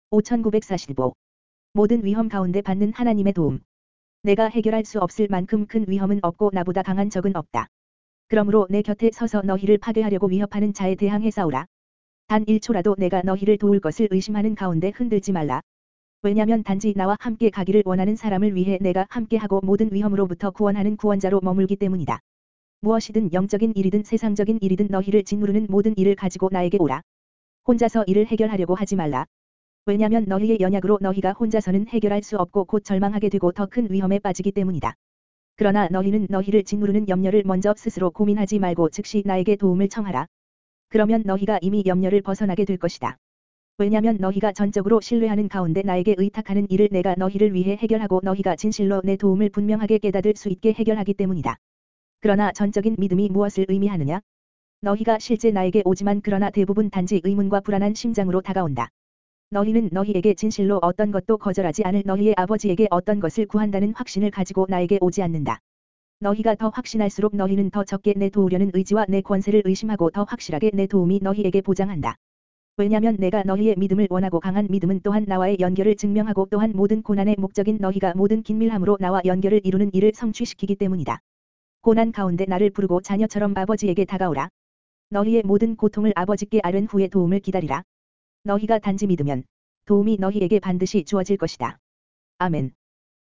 5945. 모든 위험 가운데 받는 하나님의 도움. 내가 해결할 수 없을 만큼 큰 위험은 없고 나보다 강한 적은 없다. 그러므로 내 곁에 서서 너희를 파괴하려고 위협하는 자에 대항해 싸우라. 단 1초라도 내가 너희를 도울 것을 의심하는 가운데 흔들지 말라. 왜냐면 단지 나와 함께 가기를 원하는 사람을 위해 내가 함께하고 모든 위험으로부터 구원하는 구원자로 머물기 때문이다. 무엇이든 영적인 일이든 세상적인 일이든 너희를 짓누르는 모든 일을 가지고 나에게 오라. 혼자서 일을 해결하려고 하지 말라. 왜냐면 너희의 연약으로 너희가 혼자서는 해결할 수 없고 곧 절망하게 되고 더 큰 위험에 빠지기 때문이다. 그러나 너희는 너희를 짓누르는 염려를 먼저 스스로 고민하지 말고 즉시 나에게 도움을 청하라. 그러면 너희가 이미 염려를 벗어나게 될 것이다. 왜냐면 너희가 전적으로 신뢰하는 가운데 나에게 의탁하는 일을 내가 너희를 위해 해결하고 너희가 진실로 내 도움을 분명하게 깨닫을 수 있게 해결하기 때문이다. 그러나 전적인 믿음이 무엇을 의미하느냐? 너희가 실제 나에게 오지만 그러나 대부분 단지 의문과 불안한 심장으로 다가온다. 너희는 너희에게 진실로 어떤 것도 거절하지 않을 너희의 아버지에게 어떤 것을 구한다는 확신을 가지고 나에게 오지 않는다. 너희가 더 확신할수록 너희는 더 적게 내 도우려는 의지와 내 권세를 의심하고 더 확실하게 내 도움이 너희에게 보장한다. 왜냐면 내가 너희의 믿음을 원하고 강한 믿음은 또한 나와의 연결을 증명하고 또한 모든 고난의 목적인 너희가 모든 긴밀함으로 나와 연결을 이루는 일을 성취시키기 때문이다. 고난 가운데 나를 부르고 자녀처럼 아버지에게 다가오라. 너희의 모든 고통을 아버지께 아뢰는 후에 도움을 기다리라. 너희가 단지 믿으면 도움이 너희에게 반드시 주어질 것이다. 아멘.